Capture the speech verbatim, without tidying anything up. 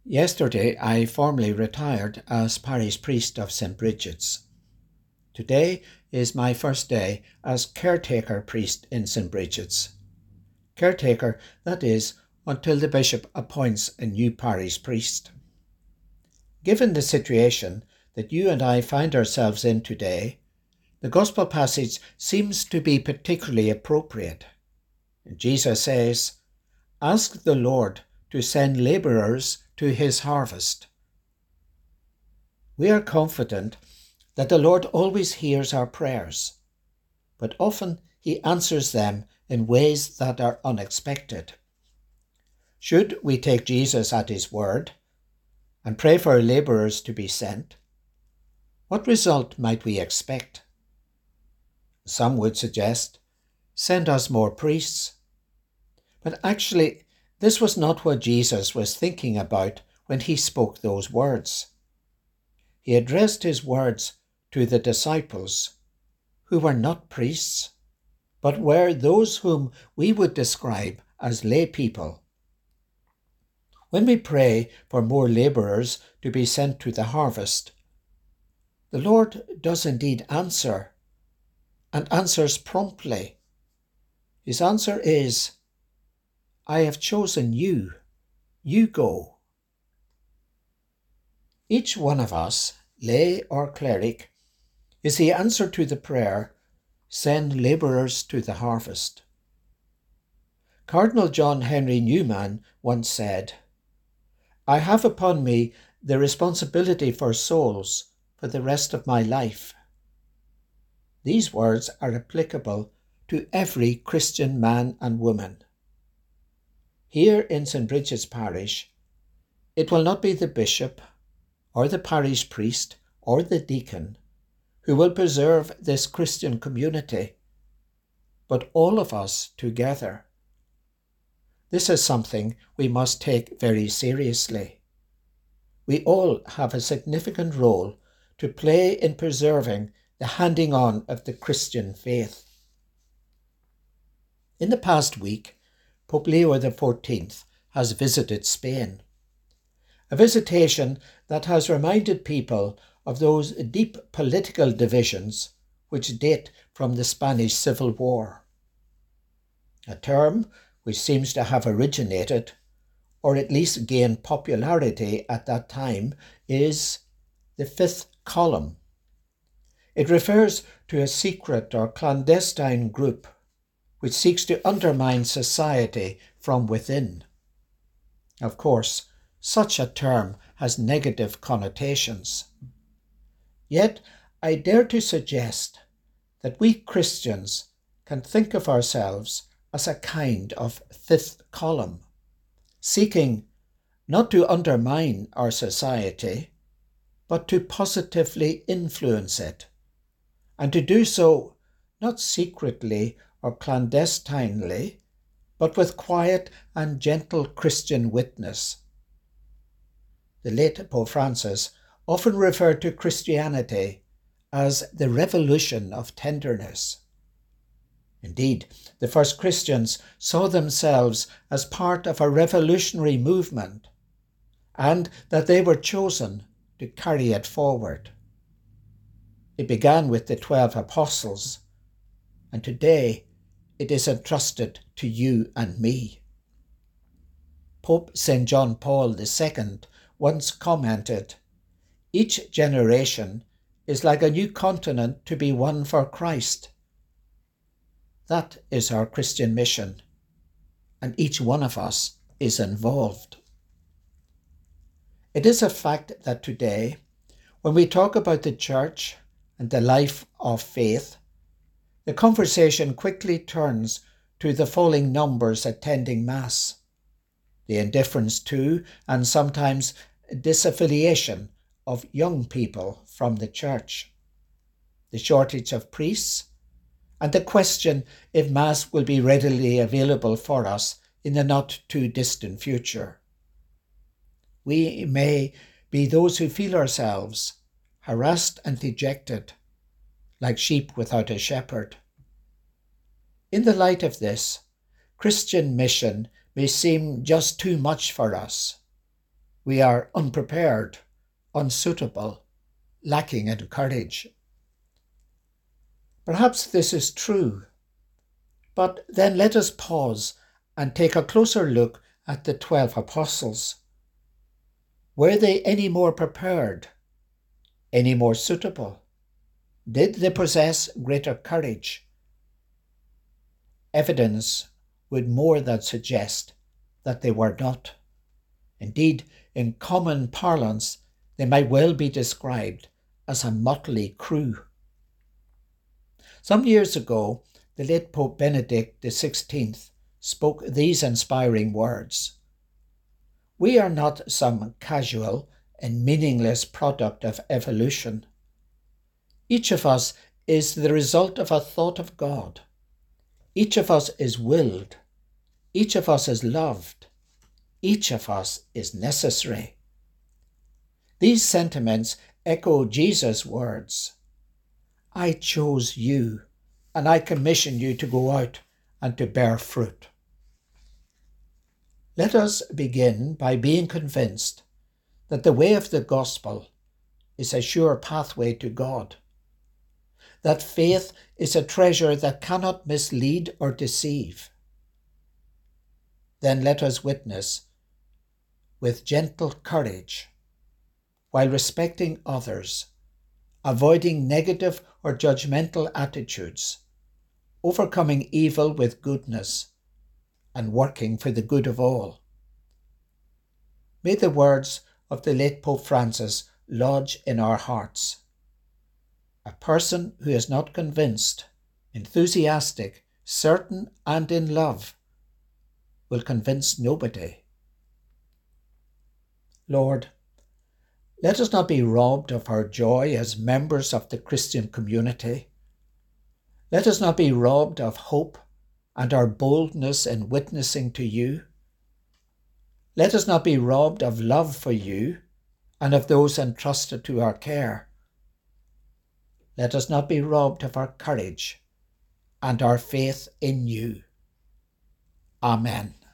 Yesterday I formally retired as parish priest of Saint Bridget's. Today is my first day as caretaker priest in Saint Bridget's. Caretaker, that is, until the bishop appoints a new parish priest. Given the situation that you and I find ourselves in today, the Gospel passage seems to be particularly appropriate. Jesus says, "Ask the Lord to send labourers to his harvest." We are confident that the Lord always hears our prayers, but often he answers them in ways that are unexpected. Should we take Jesus at his word and pray for labourers to be sent, what result might we expect? Some would suggest, send us more priests. But actually, this was not what Jesus was thinking about when he spoke those words. He addressed his words to the disciples, who were not priests, but were those whom we would describe as lay people. When we pray for more labourers to be sent to the harvest, the Lord does indeed answer, and answers promptly. His answer is, "I have chosen you. You go." Each one of us, lay or cleric, is the answer to the prayer, "Send labourers to the harvest." Cardinal John Henry Newman once said, "I have upon me the responsibility for souls for the rest of my life." These words are applicable to every Christian man and woman. Here in Saint Bridget's parish, it will not be the bishop or the parish priest or the deacon who will preserve this Christian community, but all of us together. This is something we must take very seriously. We all have a significant role to play in preserving the handing on of the Christian faith. In the past week, Pope Leo the fourteenth has visited Spain, a visitation that has reminded people of those deep political divisions which date from the Spanish Civil War. A term which seems to have originated, or at least gained popularity at that time, is the fifth column. It refers to a secret or clandestine group which seeks to undermine society from within. Of course, such a term has negative connotations. Yet, I dare to suggest that we Christians can think of ourselves as a kind of fifth column, seeking not to undermine our society, but to positively influence it, and to do so not secretly or clandestinely, but with quiet and gentle Christian witness. The late Pope Francis often referred to Christianity as the revolution of tenderness. Indeed, the first Christians saw themselves as part of a revolutionary movement, and that they were chosen to carry it forward. It began with the twelve apostles, and today it is entrusted to you and me. Pope Saint John Paul the Second once commented, "Each generation is like a new continent to be won for Christ." That is our Christian mission, and each one of us is involved. It is a fact that today, when we talk about the Church and the life of faith, the conversation quickly turns to the falling numbers attending Mass, the indifference to and sometimes disaffiliation of young people from the Church, the shortage of priests, and the question if Mass will be readily available for us in the not too distant future. We may be those who feel ourselves harassed and dejected, like sheep without a shepherd. In the light of this, Christian mission may seem just too much for us. we are unprepared, unsuitable, lacking in courage. Perhaps this is true, but then let us pause and take a closer look at the twelve apostles. Were they any more prepared, any more suitable? Did they possess greater courage? Evidence would more than suggest that they were not. Indeed, in common parlance, they might well be described as a motley crew. Some years ago, the late Pope Benedict the sixteenth spoke these inspiring words: "We are not some casual and meaningless product of evolution. Each of us is the result of a thought of God. Each of us is willed. Each of us is loved. Each of us is necessary." These sentiments echo Jesus' words: "I chose you, and I commission you to go out and to bear fruit." Let us begin by being convinced that the way of the gospel is a sure pathway to God, that faith is a treasure that cannot mislead or deceive. Then let us witness with gentle courage, while respecting others, avoiding negative or judgmental attitudes, overcoming evil with goodness, and working for the good of all. May the words of the late Pope Francis lodge in our hearts. A person who is not convinced, enthusiastic, certain, and in love will convince nobody. Lord, let us not be robbed of our joy as members of the Christian community. Let us not be robbed of hope and our boldness in witnessing to you. Let us not be robbed of love for you and of those entrusted to our care. Let us not be robbed of our courage and our faith in you. Amen.